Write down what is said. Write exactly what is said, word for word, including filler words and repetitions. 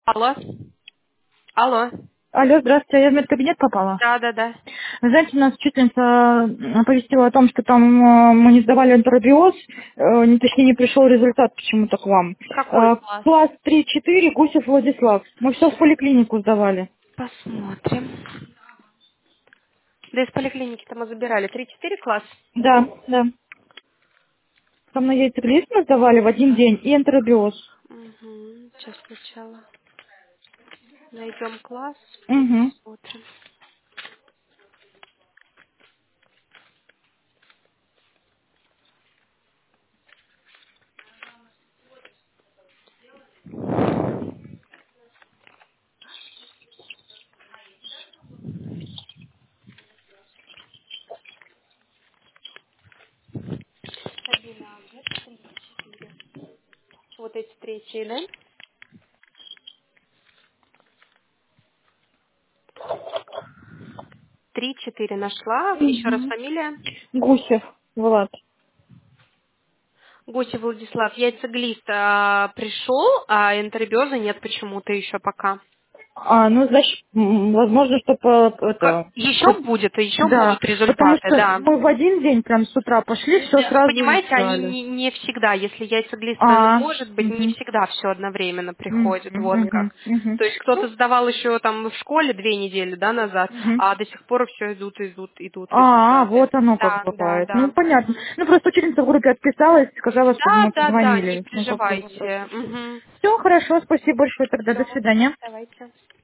Алло. Алло. Алло, здравствуйте, я в медкабинет попала. Да, да, да. Вы знаете, нас учительница оповестила о том, что там э, мы не сдавали энтеробиоз, э, не- точнее не пришел результат почему-то к вам. Какой Э, класс? Класс три-четыре, Гусев Владислав. Мы все в поликлинику сдавали. Посмотрим. Да из поликлиники-то мы забирали. Три-четыре класс? Да, да. Там на яйцеглист мы сдавали в один день и энтеробиоз. Угу. Сейчас сначала найдем класс и Угу. посмотрим. Вот эти третьи, да? Три-четыре нашла. Еще раз Угу. фамилия. Гусев, Влад. Гусев Владислав. Яйцеглист а, пришел, а энтеробиоза нет почему-то еще пока. А, ну, значит, м, возможно, что по, по- Ка- это, Еще по- будет, еще да, будут потому результаты, что да. мы в один день прям с утра пошли, все Вы сразу и понимаете, они сдали. не, не всегда, если яйцеглиста не А, может быть, не угу, всегда все одновременно приходит, вот угу, как. угу. То есть кто-то Ну, сдавал еще там в школе две недели, да, назад, мгм. а до сих пор все идут, идут, идут А, результаты. вот оно как Да, да, бывает. Ну, да. понятно. Мгм. Ну, просто ученица в группе отписалась, сказала, чтобы Да, мы да, да, не позвонили. Ну, как бы вопрос. переживайте. Мгм. Все, хорошо, спасибо большое тогда, до Все, свидания. давайте.